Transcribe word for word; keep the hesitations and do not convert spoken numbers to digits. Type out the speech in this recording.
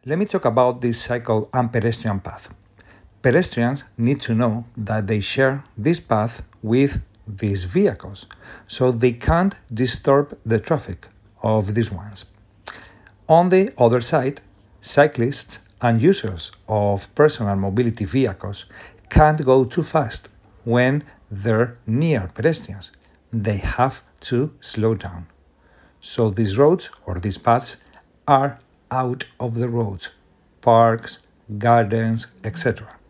Let me talk about this cycle and pedestrian path. Pedestrians need to know that they share this path with these vehicles, so they can't disturb the traffic of these ones. On the other side, cyclists and users of personal mobility vehicles can't go too fast when they're near pedestrians. They have to slow down. So these roads or these paths are out of the roads, parks, gardens, et cetera.